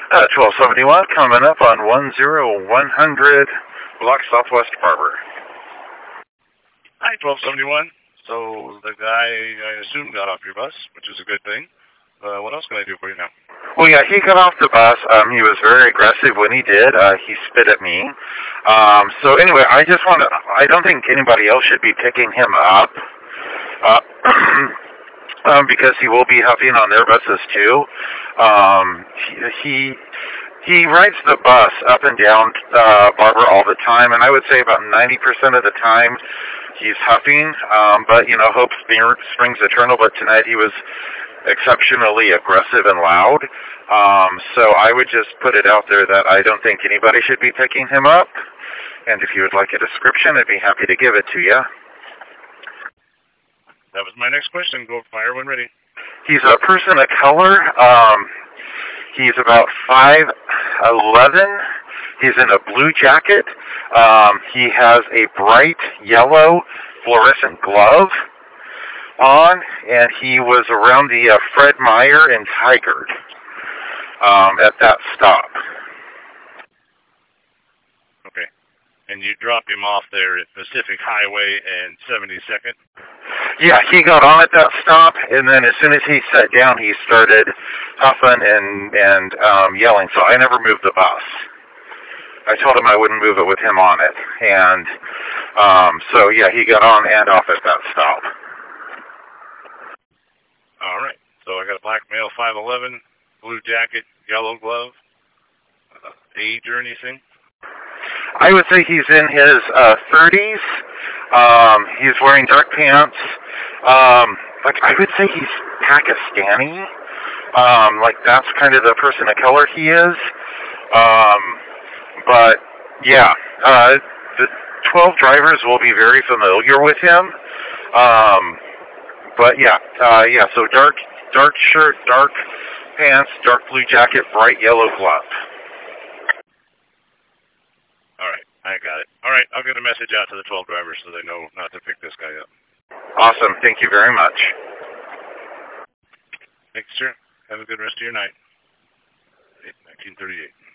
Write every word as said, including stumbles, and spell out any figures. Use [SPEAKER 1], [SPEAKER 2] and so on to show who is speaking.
[SPEAKER 1] Uh, twelve seventy-one coming up on one zero one hundred block Southwest Barber.
[SPEAKER 2] Hi, twelve seventy-one. So the guy, I assume, got off your bus, which is a good thing. Uh, what else can I do for you now?
[SPEAKER 1] Well, yeah, he got off the bus. Um, he was very aggressive when he did. Uh, he spit at me. Um, so anyway, I just want to, I don't think anybody else should be picking him up. Uh, um, because he will be huffing on their buses too. Um, he, he rides the bus up and down, uh, Barber all the time, and I would say about ninety percent of the time he's huffing. Um, but, you know, hope springs eternal, but tonight he was exceptionally aggressive and loud. Um, so I would just put it out there that I don't think anybody should be picking him up. And if you would like a description, I'd be happy to give it to you.
[SPEAKER 2] That was my next question. Go fire when ready.
[SPEAKER 1] He's a person of color. Um, he's about five eleven. He's in a blue jacket. Um, he has a bright yellow fluorescent glove on, and he was around the uh, Fred Meyer and Tigard um, at that stop.
[SPEAKER 2] Okay. And you dropped him off there at Pacific Highway and seventy-second?
[SPEAKER 1] Yeah, he got on at that stop, and then as soon as he sat down, he started huffing and, and um, yelling, so I never moved the bus. I told him I wouldn't move it with him on it, and um, so, yeah, he got on and off at that stop.
[SPEAKER 2] All right. So I got a black male, five eleven, blue jacket, yellow glove, uh, age or anything?
[SPEAKER 1] I would say he's in his uh, thirties. Um, he's wearing dark pants. Um, like I would say he's Pakistani. Um, like that's kind of the person of color he is. Um, but yeah, uh, the twelve drivers will be very familiar with him. Um, but yeah, uh, yeah. So dark, dark shirt, dark pants, dark blue jacket, bright yellow glove.
[SPEAKER 2] All right, I got it. All right, I'll get a message out to the twelve drivers so they know not to pick this guy up.
[SPEAKER 1] Awesome. Thank you very much.
[SPEAKER 2] Thanks, sir. Have a good rest of your night. nineteen thirty-eight.